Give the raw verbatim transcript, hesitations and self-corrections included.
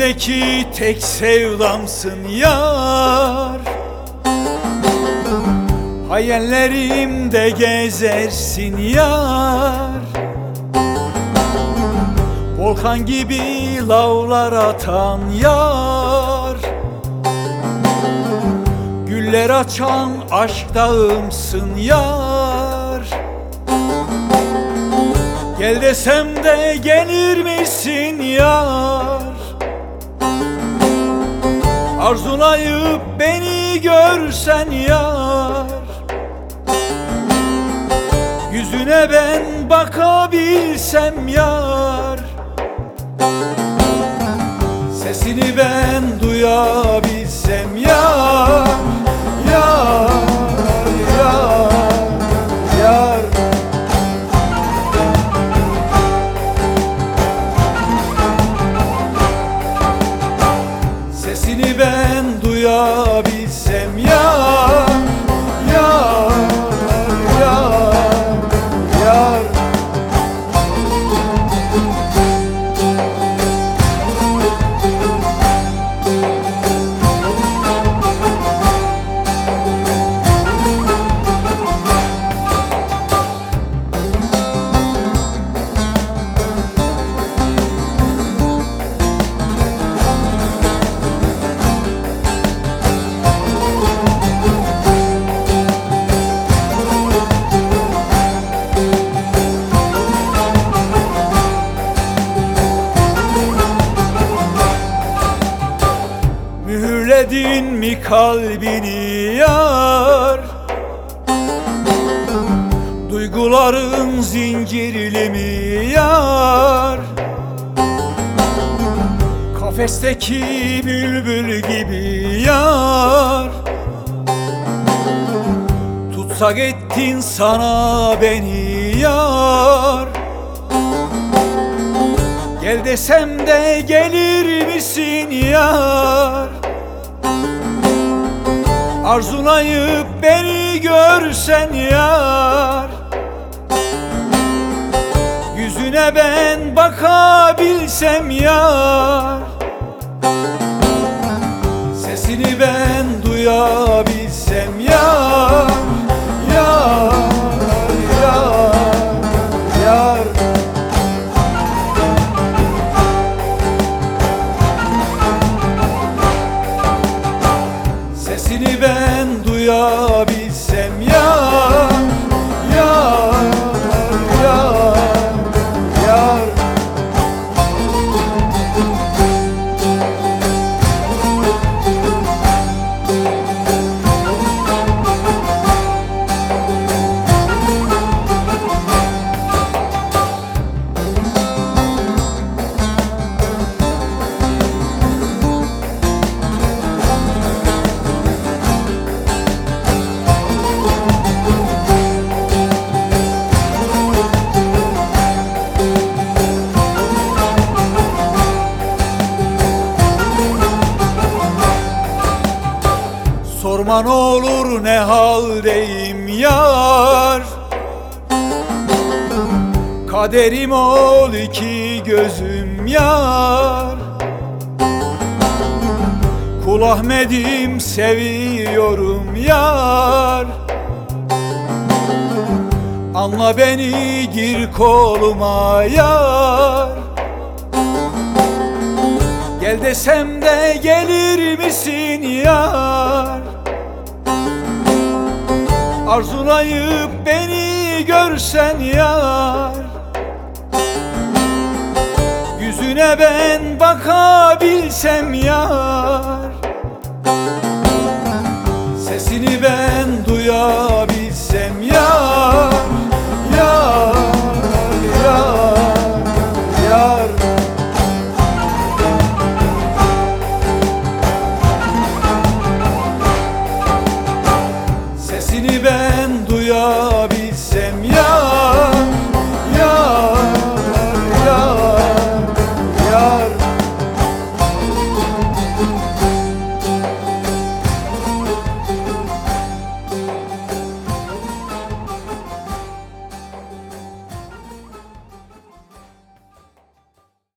Gönlümdeki tek sevdamsın yar, hayallerimde gezersin yar. Volkan gibi lavlar atan yar, güller açan aşk dağımsın yar. Gel desem de gelir misin yar? Arzulayıp beni görsen yar, yüzüne ben bakabilsem yar, sesini ben duyabilsem yar. Yar, yar, yar. Sesini ben duyabilsem yar, yar, yar, yar. Mühürledin mi kalbini yar? Duyguların zincirli mi yar? Kafesteki bülbül gibi yar, tutsak ettin sana beni yar. Gel desem de gelir misin yar? Arzulayıp beni görsen yar, yüzüne ben bakabilsem yar, sesini ben duyabilsem yar. Yar, yar, yar. Sesini ben duyabilsem yar, yar, yar, yar. Sorma ne olur ne haldeyim yar, kaderim ol iki gözüm yar. Kul Ahmet'im seviyorum yar, anla beni gir koluma yar. Gel desem de gelir misin yar? Arzulayıp beni görsen yar, yüzüne ben bakabilsem yar,